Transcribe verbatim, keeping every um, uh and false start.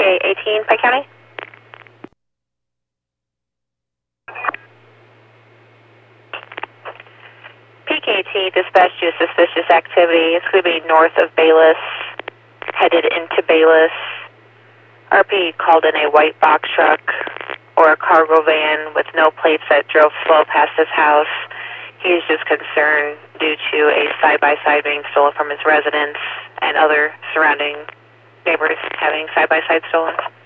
K eighteen, Pike County. P K eighteen, dispatch to suspicious activity. It's going to be north of Bayless, headed into Bayless. R P called in a white box truck or a cargo van with no plates that drove slow past his house. He is just concerned due to a side-by-side being stolen from his residence and other surrounding neighbors having side-by-side stolen.